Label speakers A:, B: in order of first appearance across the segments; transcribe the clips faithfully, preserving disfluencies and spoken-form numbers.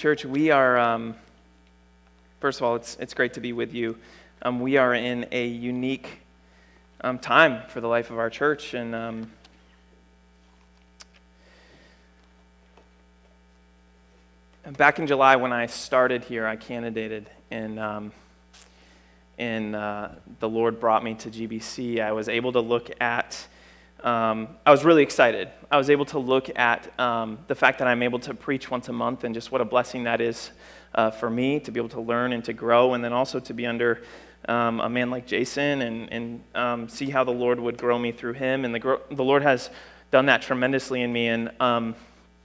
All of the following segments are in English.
A: Church, we are, um, first of all, it's it's great to be with you. Um, we are in a unique um, time for the life of our church, and um, back in July when I started here, I candidated, and um, and uh, the Lord brought me to G B C. I was able to look at Um, I was really excited. I was able to look at um, the fact that I'm able to preach once a month and just what a blessing that is uh, for me to be able to learn and to grow, and then also to be under um, a man like Jason and, and um, see how the Lord would grow me through him. And the, gro- the Lord has done that tremendously in me. And um,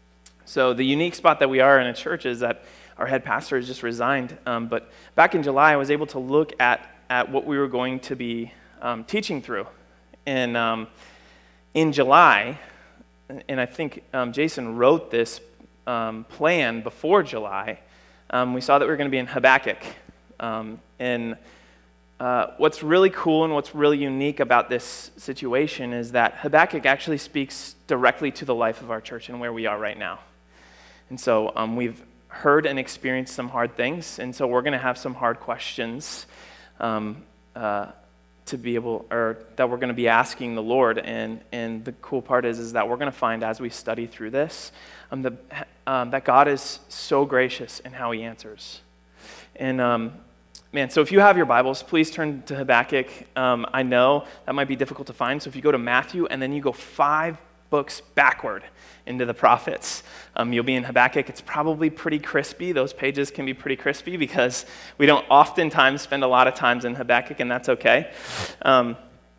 A: so the unique spot that we are in a church is that our head pastor has just resigned. Um, but back in July, I was able to look at, at what we were going to be um, teaching through. And um, in July, and I think um, Jason wrote this um, plan before July, um, we saw that we were going to be in Habakkuk. Um, and uh, what's really cool and what's really unique about this situation is that Habakkuk actually speaks directly to the life of our church and where we are right now. And so um, we've heard and experienced some hard things, and so we're going to have some hard questions um, uh, to be able, or that we're going to be asking the Lord. And and the cool part is, is that we're going to find as we study through this, um, the, um, that God is so gracious in how he answers. And um, man, so if you have your Bibles, please turn to Habakkuk. Um, I know that might be difficult to find, so if you go to Matthew and then you go five books backward into the prophets, um, you'll be in Habakkuk. It's probably pretty crispy. Those pages can be pretty crispy because we don't oftentimes spend a lot of times in Habakkuk, and that's okay. Um,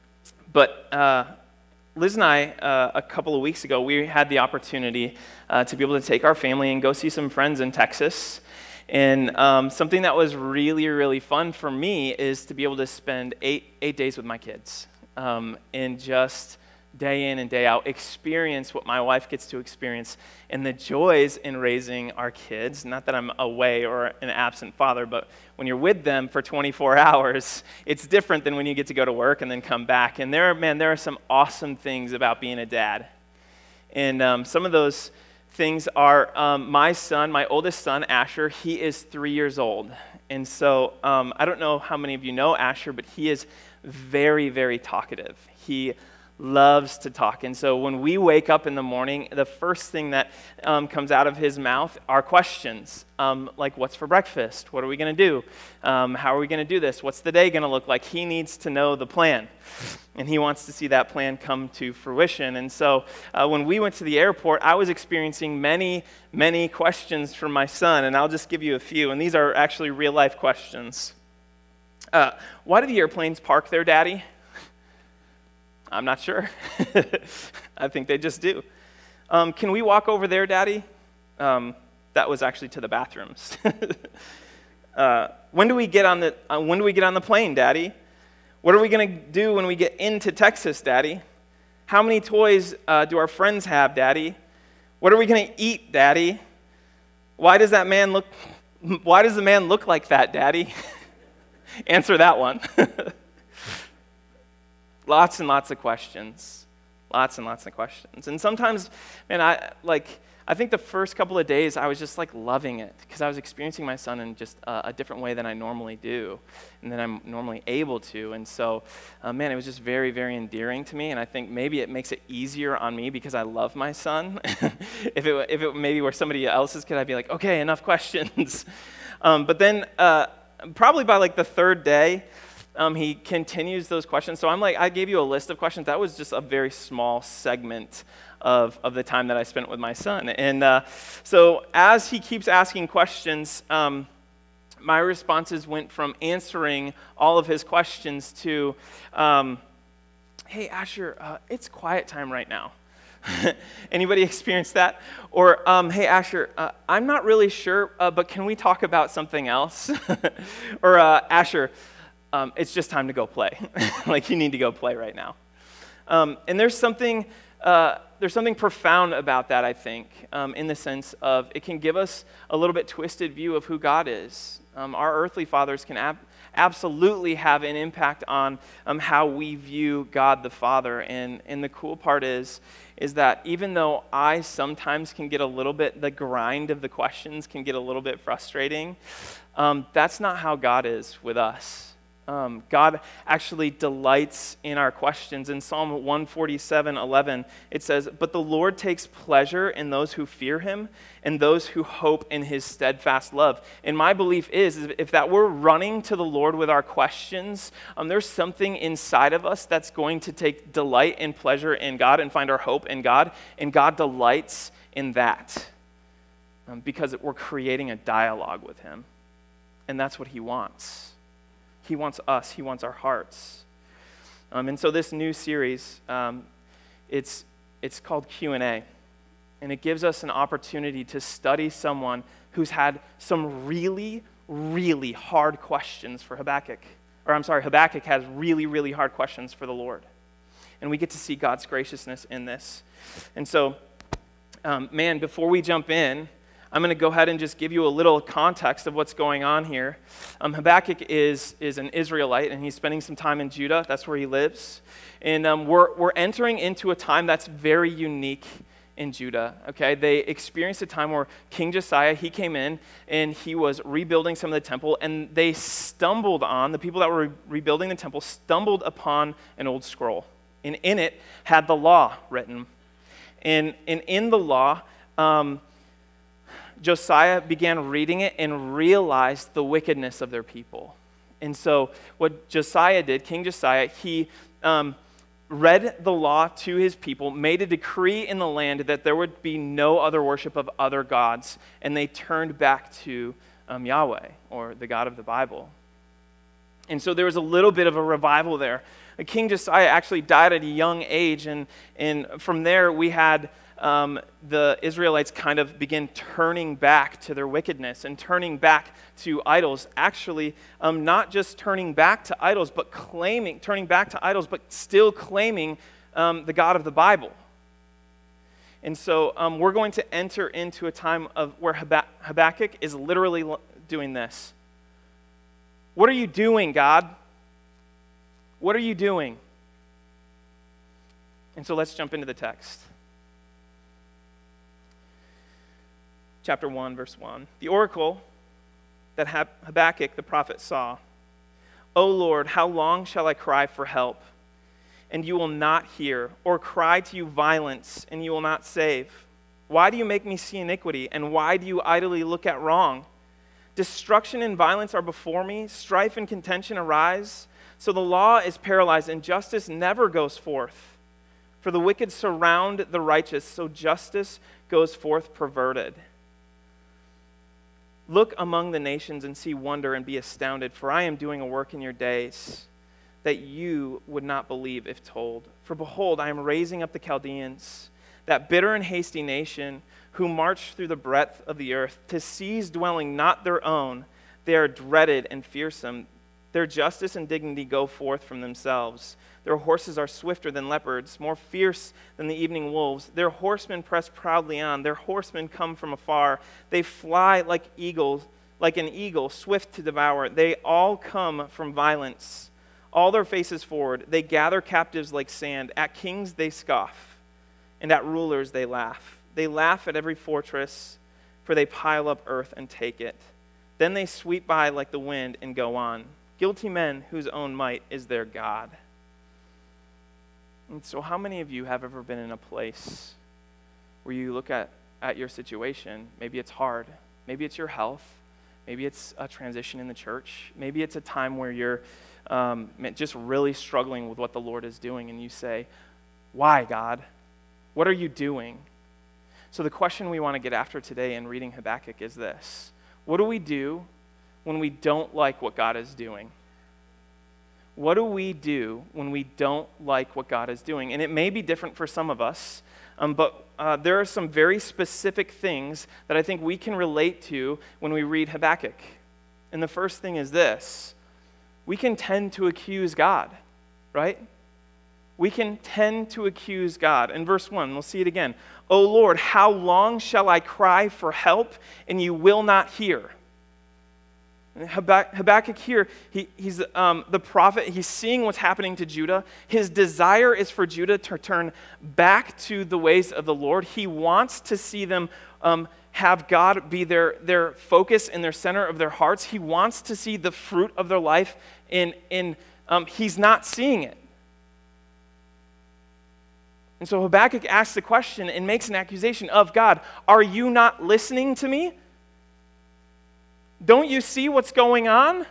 A: but uh, Liz and I, uh, a couple of weeks ago, we had the opportunity uh, to be able to take our family and go see some friends in Texas. And um, something that was really, really fun for me is to be able to spend eight eight days with my kids um, and just day in and day out, experience what my wife gets to experience and the joys in raising our kids. Not that I'm away or an absent father, but when you're with them for twenty-four hours, it's different than when you get to go to work and then come back. And there, man, there are some awesome things about being a dad. And um, some of those things are um, my son, my oldest son, Asher, he is three years old. And so um, I don't know how many of you know Asher, but he is very, very talkative. He loves to talk. And so when we wake up in the morning, the first thing that um, comes out of his mouth are questions, um, like what's for breakfast? What are we going to do? Um, how are we going to do this? What's the day going to look like? He needs to know the plan, and he wants to see that plan come to fruition. And so uh, when we went to the airport, I was experiencing many, many questions from my son, and I'll just give you a few, and these are actually real-life questions. Uh, why do the airplanes park there, Daddy? I'm not sure. I think they just do. Um, can we walk over there, Daddy? Um, that was actually to the bathrooms. uh, when do we get on the uh, When do we get on the plane, Daddy? What are we going to do when we get into Texas, Daddy? How many toys uh, do our friends have, Daddy? What are we going to eat, Daddy? Why does that man look? Why does the man look like that, Daddy? Answer that one. Lots and lots of questions, lots and lots of questions. And sometimes, man, I like. I think the first couple of days I was just like loving it because I was experiencing my son in just uh, a different way than I normally do, and than I'm normally able to. And so, uh, man, it was just very, very endearing to me. And I think maybe it makes it easier on me because I love my son. if it if it maybe were somebody else's kid, I'd be like, okay, enough questions. um, but then uh, probably by like the third day, Um, he continues those questions. So I'm like, I gave you a list of questions. That was just a very small segment of, of the time that I spent with my son. And uh, so as he keeps asking questions, um, my responses went from answering all of his questions to, um, hey, Asher, uh, it's quiet time right now. Anybody experience that? Or, um, hey, Asher, uh, I'm not really sure, uh, but can we talk about something else? Or, uh, Asher, Um, it's just time to go play. Like, you need to go play right now. Um, and there's something uh, there's something profound about that, I think, um, in the sense of it can give us a little bit twisted view of who God is. Um, our earthly fathers can ab- absolutely have an impact on um, how we view God the Father. And, and the cool part is, is that even though I sometimes can get a little bit, the grind of the questions can get a little bit frustrating, um, that's not how God is with us. Um, God actually delights in our questions. In Psalm one forty-seven eleven, it says, "But the Lord takes pleasure in those who fear him and those who hope in his steadfast love." And my belief is, is if that we're running to the Lord with our questions, um, there's something inside of us that's going to take delight and pleasure in God and find our hope in God. And God delights in that um, because we're creating a dialogue with him. And that's what he wants. He wants us. He wants our hearts. Um, and so this new series, um, it's, it's called Q and A. And it gives us an opportunity to study someone who's had some really, really hard questions for Habakkuk. Or I'm sorry, Habakkuk has really, really hard questions for the Lord. And we get to see God's graciousness in this. And so, um, man, before we jump in, I'm going to go ahead and just give you a little context of what's going on here. Um, Habakkuk is, is an Israelite, and he's spending some time in Judah. That's where he lives. And um, we're, we're entering into a time that's very unique in Judah, okay? They experienced a time where King Josiah, he came in, and he was rebuilding some of the temple, and they stumbled on, the people that were re- rebuilding the temple stumbled upon an old scroll. And in it had the law written. And, and in the law, um, Josiah began reading it and realized the wickedness of their people. And so what Josiah did, King Josiah, he um, read the law to his people, made a decree in the land that there would be no other worship of other gods, and they turned back to um, Yahweh, or the God of the Bible. And so there was a little bit of a revival there. King Josiah actually died at a young age, and, and from there we had Um, the Israelites kind of begin turning back to their wickedness and turning back to idols. Actually, um, not just turning back to idols, but claiming, turning back to idols, but still claiming um, the God of the Bible. And so um, we're going to enter into a time of where Hab- Habakkuk is literally doing this. What are you doing, God? What are you doing? And so let's jump into the text. Chapter one, verse one. The oracle that Habakkuk the prophet saw. "O Lord, how long shall I cry for help, and you will not hear, or cry to you violence, and you will not save? Why do you make me see iniquity, and why do you idly look at wrong? Destruction and violence are before me, strife and contention arise. So the law is paralyzed, and justice never goes forth. For the wicked surround the righteous, so justice goes forth perverted. Look among the nations and see wonder and be astounded, for I am doing a work in your days that you would not believe if told. For behold, I am raising up the Chaldeans, that bitter and hasty nation, who march through the breadth of the earth, to seize dwelling not their own. They are dreaded and fearsome. Their justice and dignity go forth from themselves. Their horses are swifter than leopards, more fierce than the evening wolves. Their horsemen press proudly on. Their horsemen come from afar. They fly like eagles, like an eagle, swift to devour. They all come from violence. All their faces forward. They gather captives like sand. At kings they scoff, and at rulers they laugh. They laugh at every fortress, for they pile up earth and take it. Then they sweep by like the wind and go on. Guilty men whose own might is their God." And so how many of you have ever been in a place where you look at, at your situation? Maybe it's hard. Maybe it's your health. Maybe it's a transition in the church. Maybe it's a time where you're um, just really struggling with what the Lord is doing, and you say, "Why, God? What are you doing?" So the question we want to get after today in reading Habakkuk is this: what do we do when we don't like what God is doing? What do we do when we don't like what God is doing? And it may be different for some of us, um, but uh, there are some very specific things that I think we can relate to when we read Habakkuk. And the first thing is this: we can tend to accuse God, right? we can tend to accuse God. In verse one, we'll see it again. O Lord, how long shall I cry for help, and you will not hear? Habakkuk here, he, he's um, the prophet. He's seeing what's happening to Judah. His desire is for Judah to turn back to the ways of the Lord. He wants to see them um, have God be their, their focus and their center of their hearts. He wants to see the fruit of their life, and, and um, he's not seeing it. And so Habakkuk asks the question and makes an accusation of God. Are you not listening to me? Don't you see what's going on?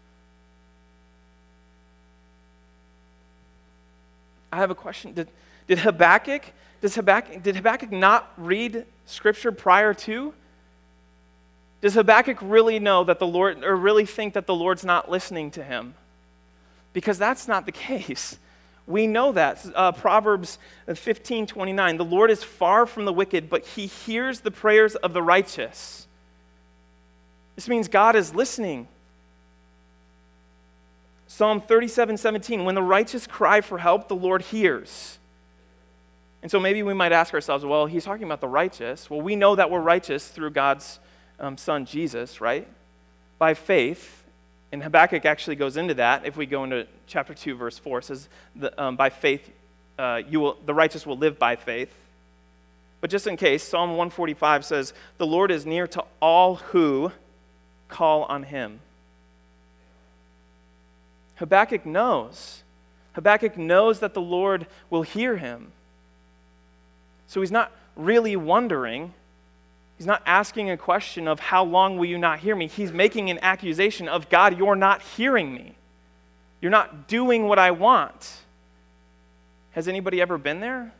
A: I have a question. Did, did Habakkuk, does Habakkuk, did Habakkuk not read Scripture prior to? Does Habakkuk really know that the Lord, or really think that the Lord's not listening to him? Because that's not the case. We know that. Uh, Proverbs fifteen twenty-nine, the Lord is far from the wicked, but he hears the prayers of the righteous. This means God is listening. Psalm thirty-seven seventeen, when the righteous cry for help, the Lord hears. And so maybe we might ask ourselves, well, he's talking about the righteous. Well, we know that we're righteous through God's um, Son, Jesus, right? By faith. And Habakkuk actually goes into that. If we go into chapter two, verse four, it says, the, um, by faith, uh, you will, the righteous will live by faith. But just in case, Psalm one forty-five says, the Lord is near to all who call on him. Habakkuk knows. Habakkuk knows that the Lord will hear him. So he's not really wondering. He's not asking a question of how long will you not hear me. He's making an accusation of God, you're not hearing me. You're not doing what I want. Has anybody ever been there?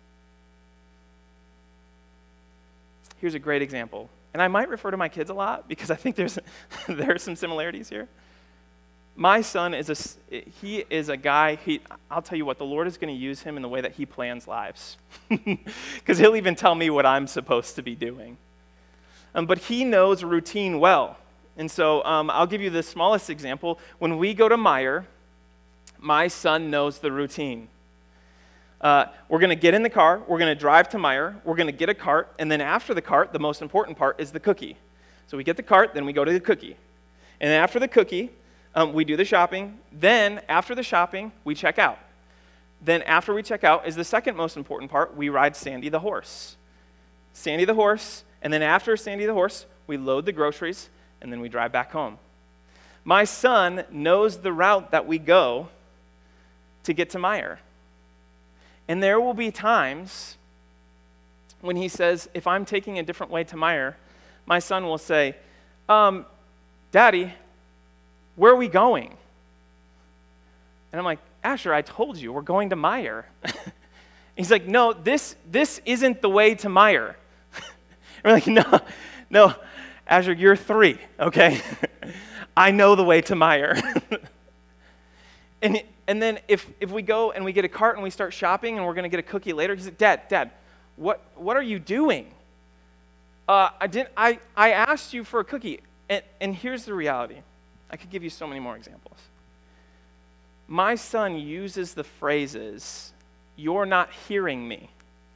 A: Here's a great example. And I might refer to my kids a lot because I think there's there are some similarities here. My son is a he is a guy. He I'll tell you what, the Lord is going to use him in the way that he plans lives, because he'll even tell me what I'm supposed to be doing. Um, but he knows routine well, and so um, I'll give you the smallest example. When we go to Meijer, my son knows the routine. Uh, we're going to get in the car, we're going to drive to Meijer, we're going to get a cart, and then after the cart, the most important part is the cookie. So we get the cart, then we go to the cookie. And then after the cookie, um, we do the shopping. Then after the shopping, we check out. Then after we check out is the second most important part, we ride Sandy the horse. Sandy the horse, and then after Sandy the horse, we load the groceries, and then we drive back home. My son knows the route that we go to get to Meijer. And there will be times when he says, if I'm taking a different way to Meijer, my son will say, um, Daddy, where are we going? And I'm like, Asher, I told you, we're going to Meijer. He's like, no, this this isn't the way to Meijer. We're like, no, no, Asher, you're three, okay? I know the way to Meijer. and And then if, if we go and we get a cart and we start shopping and we're going to get a cookie later, he's like, Dad, Dad, what what are you doing? Uh, I didn't. I, I asked you for a cookie. And, and here's the reality. I could give you so many more examples. My son uses the phrases, you're not hearing me,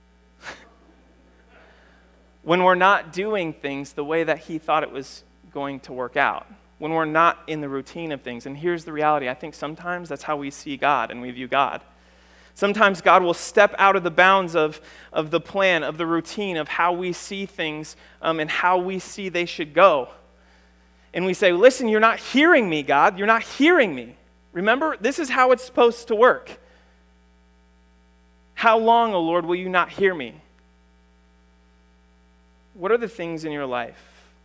A: when we're not doing things the way that he thought it was going to work out. When we're not in the routine of things. And here's the reality. I think sometimes that's how we see God and we view God. Sometimes God will step out of the bounds of, of the plan, of the routine, of how we see things um, and how we see they should go. And we say, listen, you're not hearing me, God. You're not hearing me. Remember, this is how it's supposed to work. How long, O Lord, will you not hear me? What are the things in your life?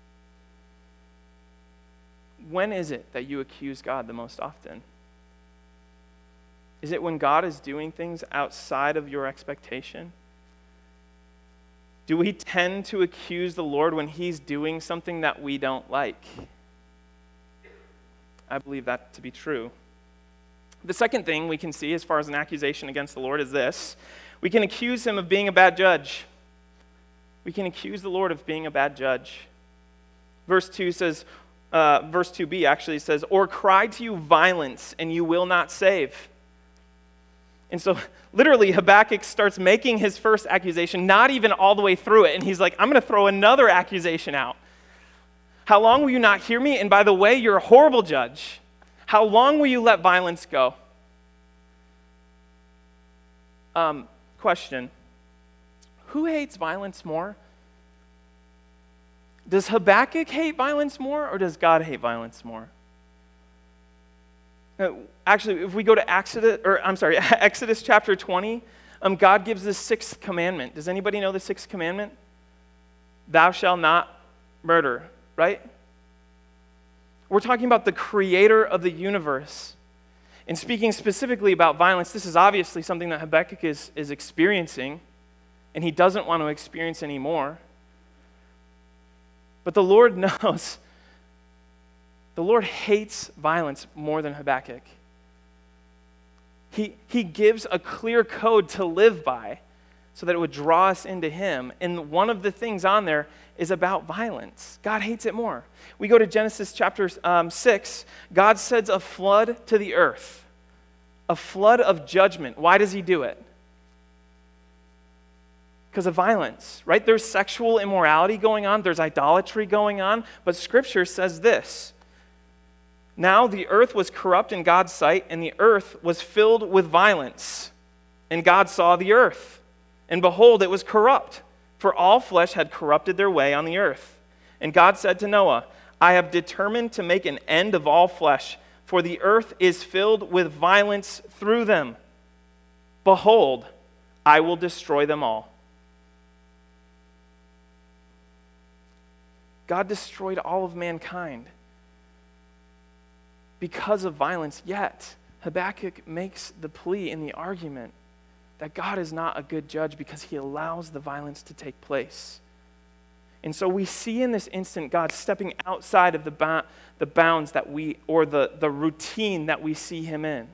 A: When is it that you accuse God the most often? Is it when God is doing things outside of your expectation? Do we tend to accuse the Lord when he's doing something that we don't like? I believe that to be true. The second thing we can see as far as an accusation against the Lord is this. We can accuse him of being a bad judge. We can accuse the Lord of being a bad judge. Verse two says, Uh, verse two b actually says, or cry to you violence, and you will not save. And so literally Habakkuk starts making his first accusation, not even all the way through it. And he's like, I'm going to throw another accusation out. How long will you not hear me? And by the way, you're a horrible judge. How long will you let violence go? Um, question. Who hates violence more? Does Habakkuk hate violence more, or does God hate violence more? Uh, actually, if we go to Exodus, or I'm sorry, Exodus chapter twenty, um, God gives the sixth commandment. Does anybody know the sixth commandment? Thou shalt not murder, right? We're talking about the creator of the universe. And speaking specifically about violence, this is obviously something that Habakkuk is, is experiencing, and he doesn't want to experience anymore. But the Lord knows, the Lord hates violence more than Habakkuk. He, he gives a clear code to live by so that it would draw us into him. And one of the things on there is about violence. God hates it more. We go to Genesis chapter um, six. God sends a flood to the earth, a flood of judgment. Why does he do it? Because of violence, right? There's sexual immorality going on. There's idolatry going on. But Scripture says this. Now the earth was corrupt in God's sight, and the earth was filled with violence. And God saw the earth, and behold, it was corrupt, for all flesh had corrupted their way on the earth. And God said to Noah, I have determined to make an end of all flesh, for the earth is filled with violence through them. Behold, I will destroy them all. God destroyed all of mankind because of violence, yet Habakkuk makes the plea in the argument that God is not a good judge because he allows the violence to take place. And so we see in this instant God stepping outside of the, ba- the bounds that we, or the, the routine that we see him in.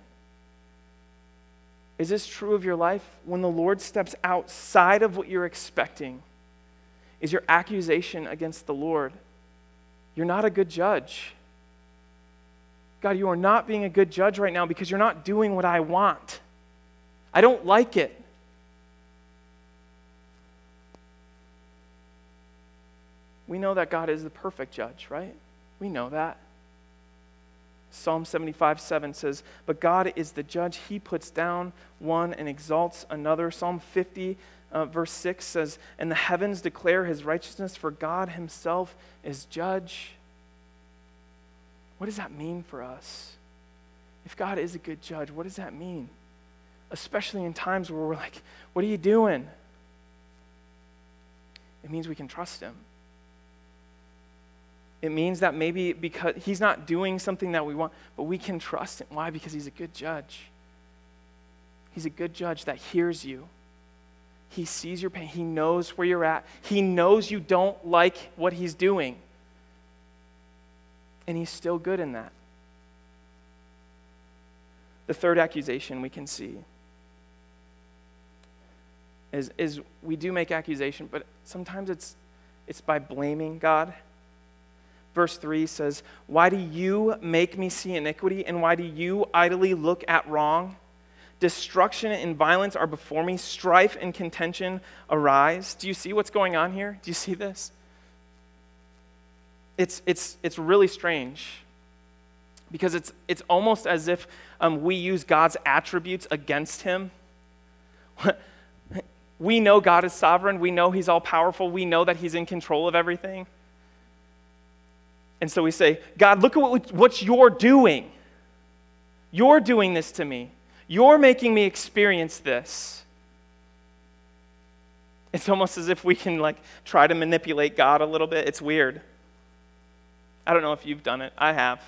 A: Is this true of your life? When the Lord steps outside of what you're expecting, is your accusation against the Lord, you're not a good judge. God, you are not being a good judge right now because you're not doing what I want. I don't like it. We know that God is the perfect judge, right? We know that. Psalm seventy-five seven says, but God is the judge. He puts down one and exalts another. Psalm fifty uh, verse six says, and the heavens declare his righteousness, for God himself is judge. What does that mean for us? If God is a good judge, what does that mean? Especially in times where we're like, what are you doing? It means we can trust him. It means that maybe because he's not doing something that we want, but we can trust him. Why? Because he's a good judge. He's a good judge that hears you. He sees your pain. He knows where you're at. He knows you don't like what he's doing. And he's still good in that. The third accusation we can see is, is we do make accusation, but sometimes it's it's by blaming God. Verse three says, why do you make me see iniquity, and why do you idly look at wrong? Destruction and violence are before me. Strife and contention arise. Do you see what's going on here? Do you see this? It's it's it's really strange because it's it's almost as if um, we use God's attributes against him. We know God is sovereign. We know he's all powerful. We know that he's in control of everything. And so we say, God, look at what, what you're doing. You're doing this to me. You're making me experience this. It's almost as if we can like try to manipulate God a little bit. It's weird. I don't know if you've done it. I have.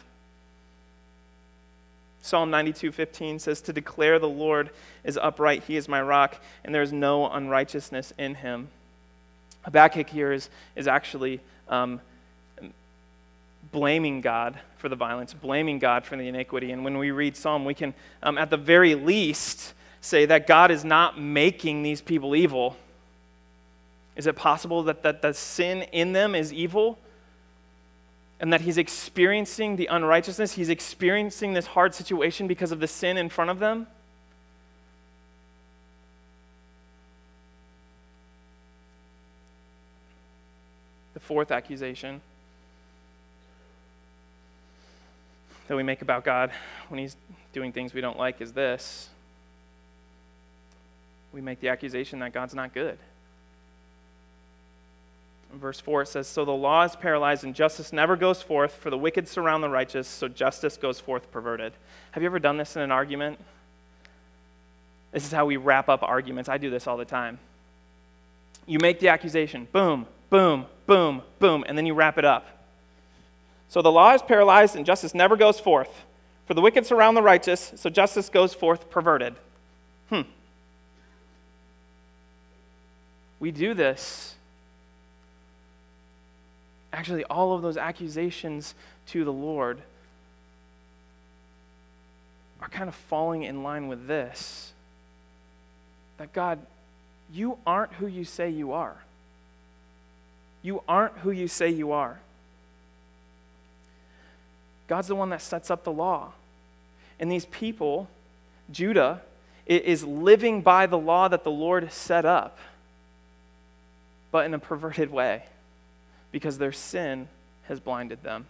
A: Psalm ninety-two fifteen says, to declare the Lord is upright, he is my rock, and there is no unrighteousness in him. Habakkuk here is, is actually um, blaming God for the violence, blaming God for the iniquity. And when we read Psalm, we can, um, at the very least, say that God is not making these people evil. Is it possible that, that the sin in them is evil? And that he's experiencing the unrighteousness, he's experiencing this hard situation because of the sin in front of them? fourth accusation that we make about God when he's doing things we don't like is this. We make the accusation that God's not good. In verse four, it says, "So the law is paralyzed and justice never goes forth, for the wicked surround the righteous, so justice goes forth perverted." Have you ever done this in an argument? This is how we wrap up arguments. I do this all the time. You make the accusation, boom, boom, boom, boom, and then you wrap it up. So the law is paralyzed and justice never goes forth, for the wicked surround the righteous, so justice goes forth perverted. Hmm. We do this. Actually, all of those accusations to the Lord are kind of falling in line with this. That God, you aren't who you say you are. You aren't who you say you are. God's the one that sets up the law. And these people, Judah, is living by the law that the Lord set up, but in a perverted way, because their sin has blinded them.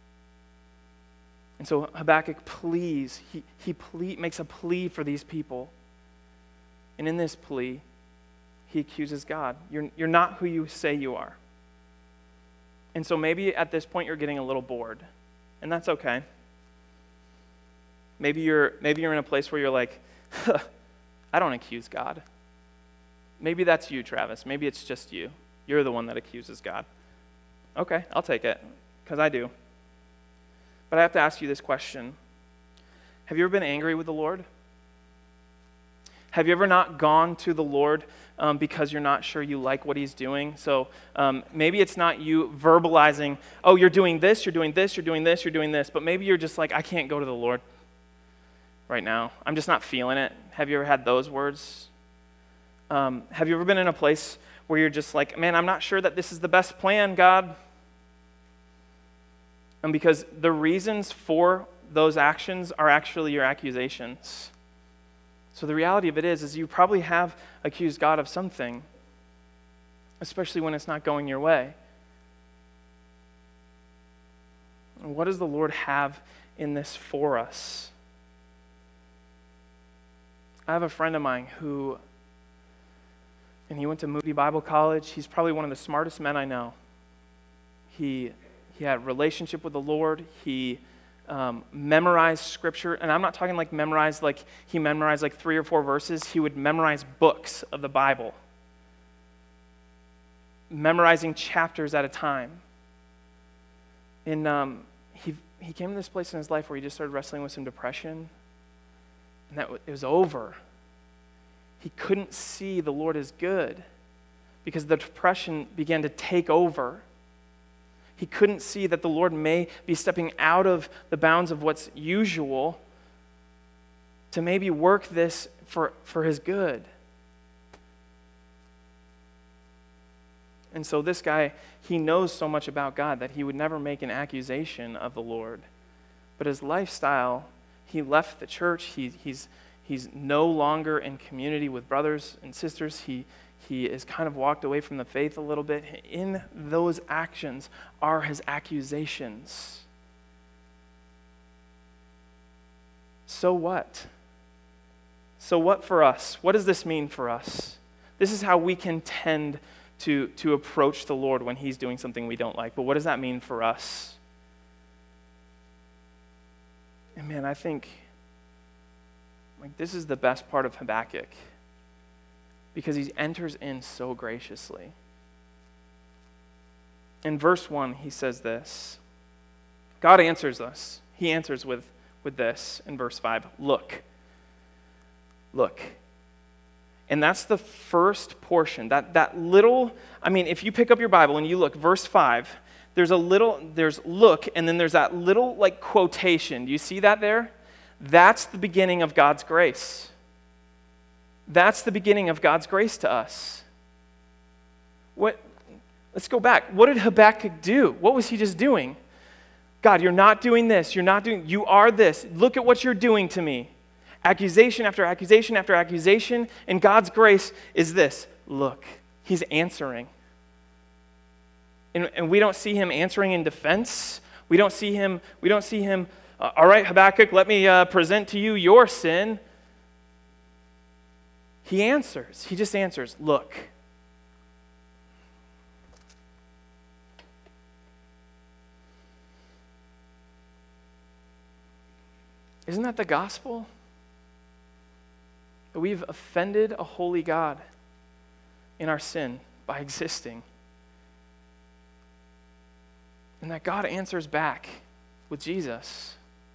A: And so Habakkuk pleads, he, he ple- makes a plea for these people. And in this plea, he accuses God. You're, you're not who you say you are. And so maybe at this point you're getting a little bored, and that's okay. Maybe you're, maybe you're in a place where you're like, huh, I don't accuse God. Maybe that's you, Travis. Maybe it's just you. You're the one that accuses God. Okay, I'll take it, because I do. But I have to ask you this question. Have you ever been angry with the Lord? Have you ever not gone to the Lord um, because you're not sure you like what he's doing? So um, maybe it's not you verbalizing, oh, you're doing this, you're doing this, you're doing this, you're doing this, but maybe you're just like, I can't go to the Lord right now. I'm just not feeling it. Have you ever had those words? Um, have you ever been in a place where you're just like, man, I'm not sure that this is the best plan, God? And because the reasons for those actions are actually your accusations. So the reality of it is, is you probably have accused God of something, especially when it's not going your way. And what does the Lord have in this for us? I have a friend of mine who, and he went to Moody Bible College. He's probably one of the smartest men I know. He he had a relationship with the Lord. He um, memorized Scripture. And I'm not talking like memorized like he memorized like three or four verses. He would memorize books of the Bible, memorizing chapters at a time. And um, he he came to this place in his life where he just started wrestling with some depression. And that it was over. He couldn't see the Lord as good because the depression began to take over. He couldn't see that the Lord may be stepping out of the bounds of what's usual to maybe work this for, for his good. And so this guy, he knows so much about God that he would never make an accusation of the Lord. But his lifestyle, he left the church. He, he's, he's no longer in community with brothers and sisters. He, he is kind of walked away from the faith a little bit. In those actions are his accusations. So what? So what for us? What does this mean for us? This is how we can tend to, to approach the Lord when he's doing something we don't like. But what does that mean for us? And man, I think like this is the best part of Habakkuk because he enters in so graciously. In verse one, he says this. God answers us. He answers with, with this in verse five. Look. Look. And that's the first portion. That, that little, I mean, if you pick up your Bible and you look, verse five, there's a little, there's look, and then there's that little like quotation. Do you see that there? That's the beginning of God's grace. That's the beginning of God's grace to us. What? Let's go back. What did Habakkuk do? What was he just doing? God, you're not doing this. You're not doing, you are this. Look at what you're doing to me. Accusation after accusation after accusation, and God's grace is this. Look, he's answering. and, and we don't see him answering in defense. We don't see him, we don't see him, uh, all right, Habakkuk, let me uh, present to you your sin. He answers. He just answers, look. Isn't that the gospel? That we've offended a holy God in our sin by existing. And that God answers back with Jesus.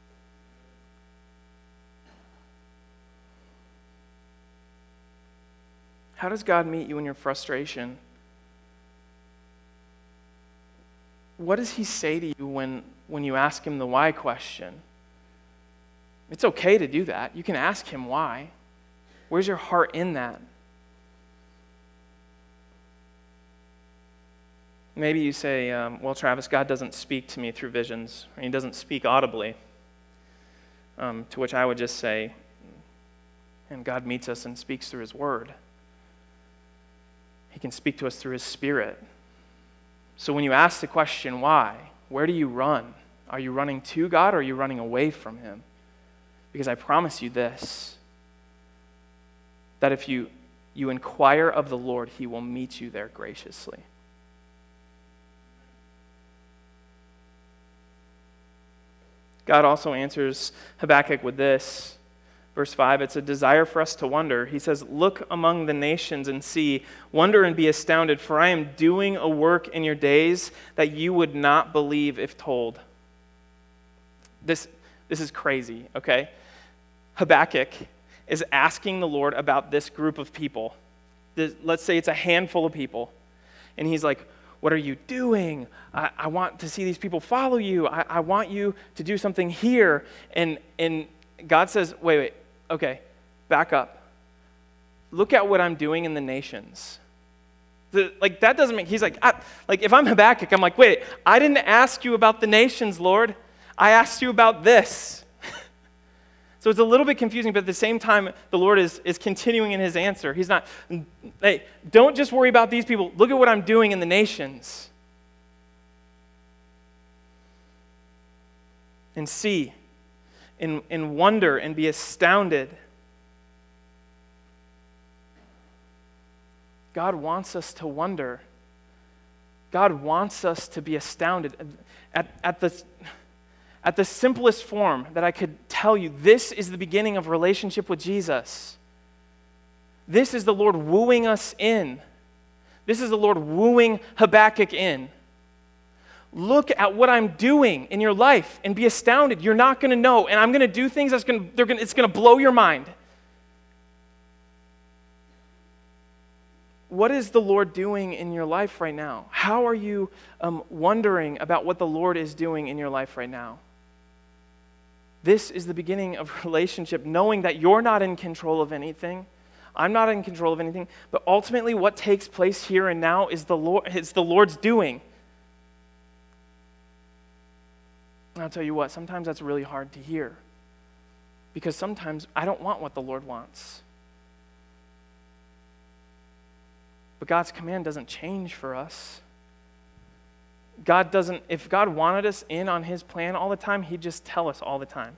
A: How does God meet you in your frustration? What does he say to you when, when you ask him the why question? It's okay to do that. You can ask him why. Where's your heart in that? Maybe you say, um, well, Travis, God doesn't speak to me through visions, or he doesn't speak audibly. Um, to which I would just say, and God meets us and speaks through his word. He can speak to us through his Spirit. So when you ask the question, why, where do you run? Are you running to God or are you running away from him? Because I promise you this, that if you, you inquire of the Lord, he will meet you there graciously. God also answers Habakkuk with this. Verse five, it's a desire for us to wonder. He says, look among the nations and see, wonder and be astounded, for I am doing a work in your days that you would not believe if told. This, this is crazy, okay? Habakkuk is asking the Lord about this group of people. This, let's say it's a handful of people. And he's like, what are you doing? I, I want to see these people follow you. I, I want you to do something here. And, and God says, wait, wait, okay, back up. Look at what I'm doing in the nations. The, like, that doesn't make, he's like, I, like, if I'm Habakkuk, I'm like, wait, I didn't ask you about the nations, Lord. I asked you about this. So it's a little bit confusing, but at the same time, the Lord is, is continuing in his answer. He's not, hey, don't just worry about these people. Look at what I'm doing in the nations. And see, and, and wonder, and be astounded. God wants us to wonder. God wants us to be astounded. At, at the... At the simplest form that I could tell you, this is the beginning of relationship with Jesus. This is the Lord wooing us in. This is the Lord wooing Habakkuk in. Look at what I'm doing in your life and be astounded. You're not going to know, and I'm going to do things that's going to, they're going to, it's going to blow your mind. What is the Lord doing in your life right now? How are you um, wondering about what the Lord is doing in your life right now? This is the beginning of relationship, knowing that you're not in control of anything. I'm not in control of anything. But ultimately, what takes place here and now is the Lord, it's the Lord's doing. And I'll tell you what, sometimes that's really hard to hear. Because sometimes I don't want what the Lord wants. But God's command doesn't change for us. God doesn't, if God wanted us in on his plan all the time, he'd just tell us all the time.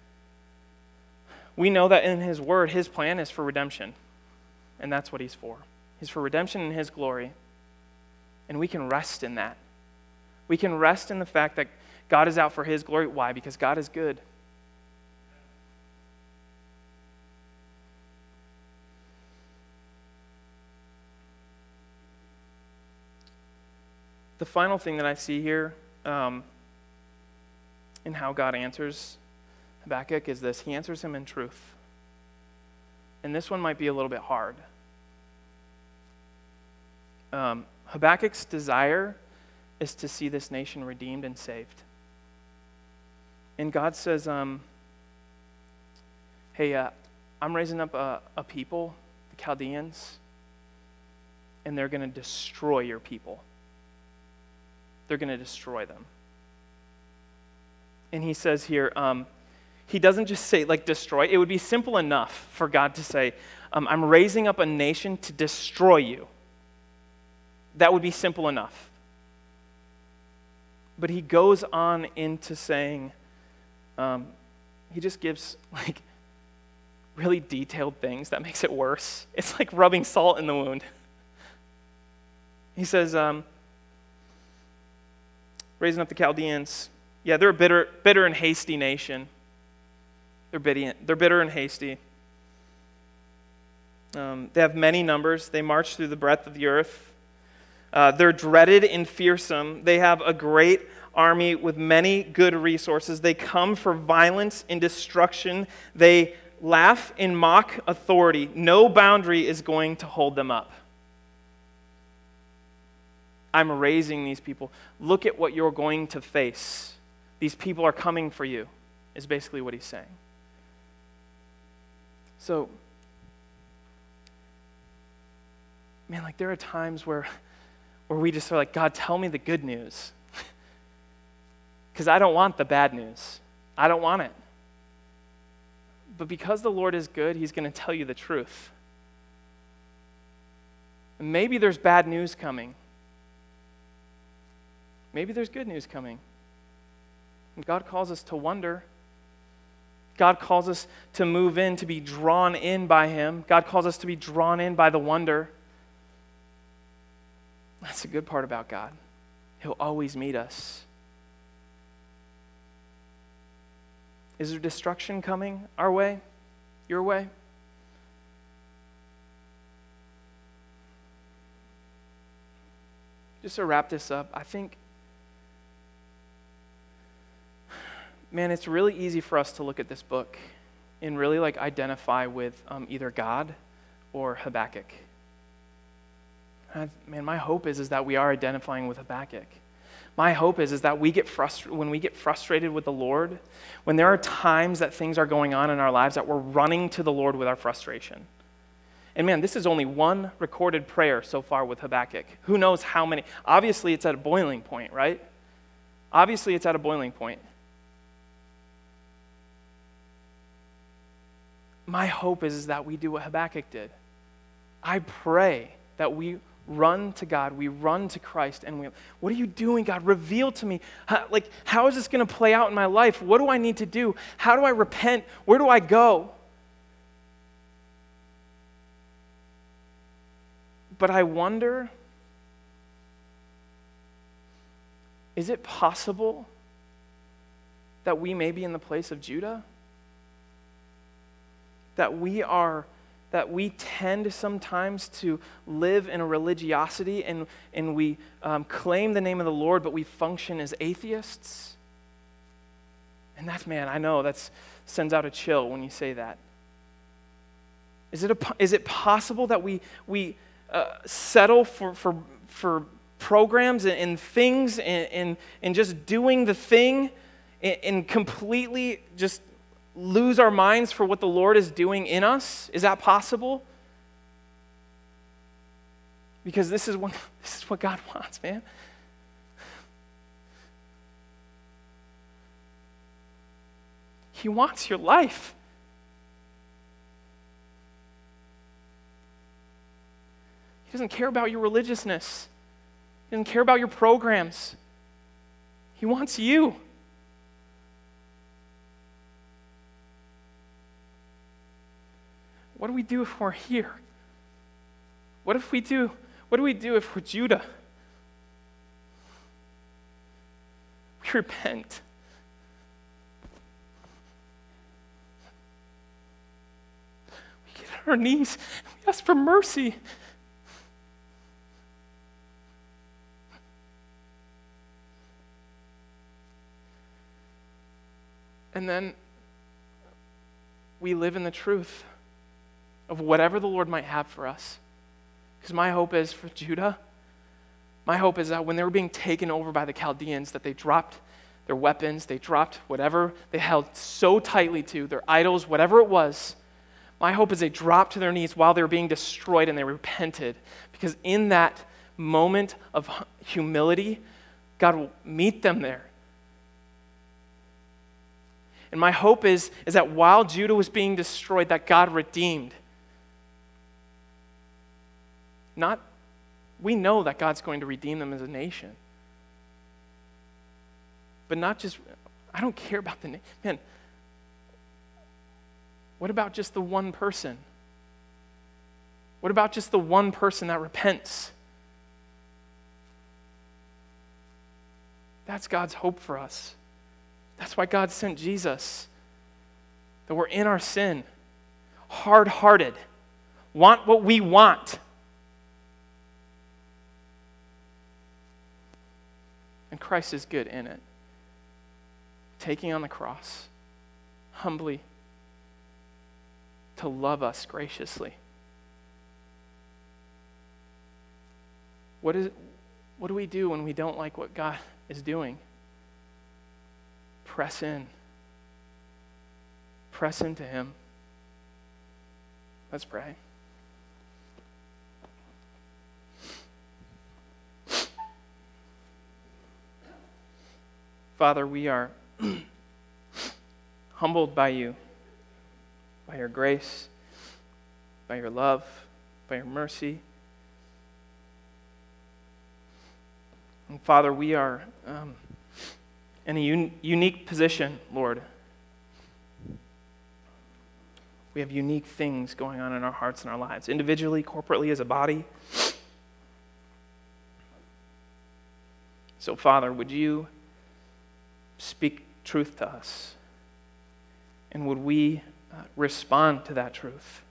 A: We know that in his word, his plan is for redemption. And that's what he's for. He's for redemption in his glory. And we can rest in that. We can rest in the fact that God is out for his glory. Why? Because God is good. The final thing that I see here um, in how God answers Habakkuk is this. He answers him in truth. And this one might be a little bit hard. Um, Habakkuk's desire is to see this nation redeemed and saved. And God says, um, hey, uh, I'm raising up a, a people, the Chaldeans, and they're going to destroy your people. They're going to destroy them. And he says here, um, he doesn't just say, like, destroy. It would be simple enough for God to say, um, I'm raising up a nation to destroy you. That would be simple enough. But he goes on into saying, um, he just gives like really detailed things that makes it worse. It's like rubbing salt in the wound. He says, um, raising up the Chaldeans, yeah, they're a bitter, bitter and hasty nation. They're bitter, they're bitter and hasty. Um, they have many numbers. They march through the breadth of the earth. Uh, they're dreaded and fearsome. They have a great army with many good resources. They come for violence and destruction. They laugh and mock authority. No boundary is going to hold them up. I'm raising these people. Look at what you're going to face. These people are coming for you, is basically what he's saying. So, man, like there are times where, where we just are like, God, tell me the good news. Because I don't want the bad news. I don't want it. But because the Lord is good, he's going to tell you the truth. And maybe there's bad news coming. Maybe there's good news coming. And God calls us to wonder. God calls us to move in, to be drawn in by him. God calls us to be drawn in by the wonder. That's the good part about God. He'll always meet us. Is there destruction coming our way? Your way? Just to wrap this up, I think, man, it's really easy for us to look at this book and really like identify with um, either God or Habakkuk. I, man, my hope is, is that we are identifying with Habakkuk. My hope is, is that we get frust- when we get frustrated with the Lord, when there are times that things are going on in our lives that we're running to the Lord with our frustration. And man, this is only one recorded prayer so far with Habakkuk. Who knows how many? Obviously, it's at a boiling point, right? Obviously, it's at a boiling point. My hope is, is that we do what Habakkuk did. I pray that we run to God, we run to Christ, and we, what are you doing, God? Reveal to me. How, like, how is this going to play out in my life? What do I need to do? How do I repent? Where do I go? But I wonder, is it possible that we may be in the place of Judah? That we are that we tend sometimes to live in a religiosity and, and we um, claim the name of the Lord, but we function as atheists. And that's, man, I know that sends out a chill when you say that. Is it, a, is it possible that we, we uh, settle for, for, for programs and, and things and, and, and just doing the thing and, and completely just lose our minds for what the Lord is doing in us? Is that possible? Because this is what, this is what God wants, man. He wants your life. He doesn't care about your religiousness. He doesn't care about your programs. He wants you. What do we do if we're here? What if we do? What do we do if we're Judah? We repent. We get on our knees and we ask for mercy. And then we live in the truth of whatever the Lord might have for us. Because my hope is for Judah, my hope is that when they were being taken over by the Chaldeans, that they dropped their weapons, they dropped whatever they held so tightly to, their idols, whatever it was. My hope is they dropped to their knees while they were being destroyed and they repented. Because in that moment of humility, God will meet them there. And my hope is, is that while Judah was being destroyed, that God redeemed. Not, we know that God's going to redeem them as a nation. But not just, I don't care about the name. Man, what about just the one person? What about just the one person that repents? That's God's hope for us. That's why God sent Jesus. That we're in our sin, hard-hearted, want what we want. And Christ is good in it. Taking on the cross, humbly, to love us graciously. What is, what do we do when we don't like what God is doing? Press in. Press into him. Let's pray. Father, we are humbled by you, by your grace, by your love, by your mercy. And Father, we are um, in a un- unique position, Lord. We have unique things going on in our hearts and our lives, individually, corporately, as a body. So, Father, would you speak truth to us? And would we uh, respond to that truth?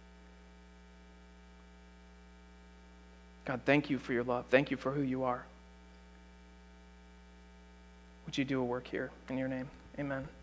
A: God, thank you for your love. Thank you for who you are. Would you do a work here in your name? Amen.